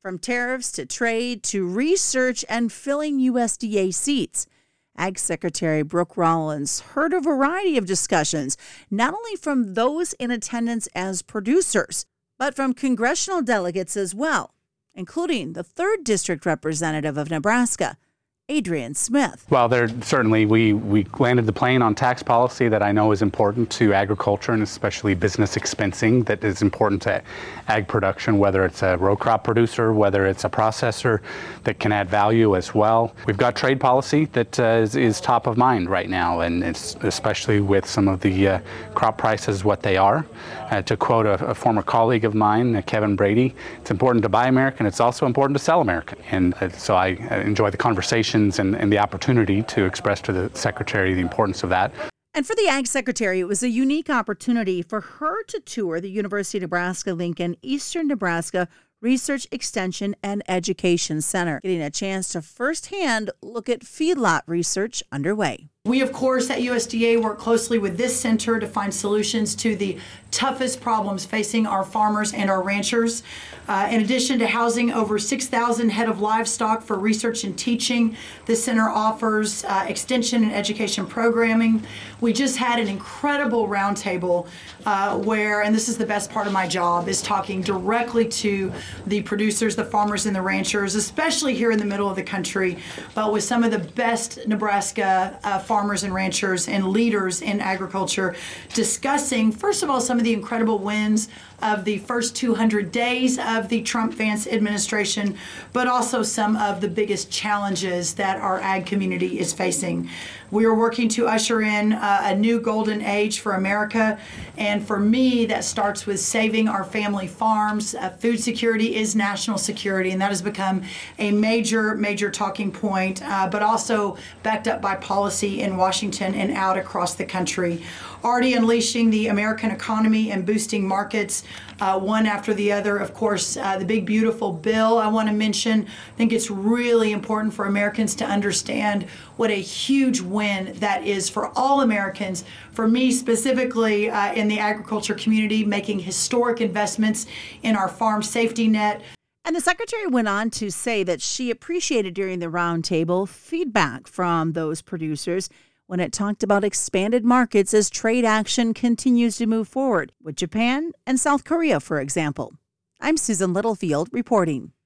from tariffs to trade to research and filling USDA seats. Ag Secretary Brooke Rollins heard a variety of discussions, not only from those in attendance as producers, but from congressional delegates as well, including the 3rd District Representative of Nebraska, Adrian Smith. Well, certainly we landed the plane on tax policy that I know is important to agriculture and especially business expensing that is important to ag production, whether it's a row crop producer, whether it's a processor that can add value as well. We've got trade policy that is top of mind right now, and it's especially with some of the crop prices what they are. To quote a former colleague of mine, Kevin Brady, it's important to buy American, it's also important to sell American. And so I enjoy the conversation and the opportunity to express to the Secretary the importance of that. And for the Ag Secretary, it was a unique opportunity for her to tour the University of Nebraska-Lincoln Eastern Nebraska Research Extension and Education Center, getting a chance to firsthand look at feedlot research underway. We, of course, at USDA work closely with this center to find solutions to the toughest problems facing our farmers and our ranchers. In addition to housing over 6,000 head of livestock for research and teaching, the center offers extension and education programming. We just had an incredible roundtable where, and this is the best part of my job, is talking directly to the producers, the farmers, and the ranchers, especially here in the middle of the country, but with some of the best Nebraska farmers and ranchers and leaders in agriculture, discussing, first of all, some of the incredible wins of the first 200 days of the Trump-Vance administration, but also some of the biggest challenges that our ag community is facing. We are working to usher in a new golden age for America, and for me, that starts with saving our family farms. Food security is national security, and that has become a major talking point, but also backed up by policy in Washington and out across the country. Already unleashing the American economy and boosting markets, one after the other. Of course, the big, beautiful bill I want to mention. I think it's really important for Americans to understand what a huge win that is for all Americans. For me specifically in the agriculture community, making historic investments in our farm safety net. And the Secretary went on to say that she appreciated during the roundtable feedback from those producers when it talked about expanded markets as trade action continues to move forward with Japan and South Korea, for example. I'm Susan Littlefield reporting.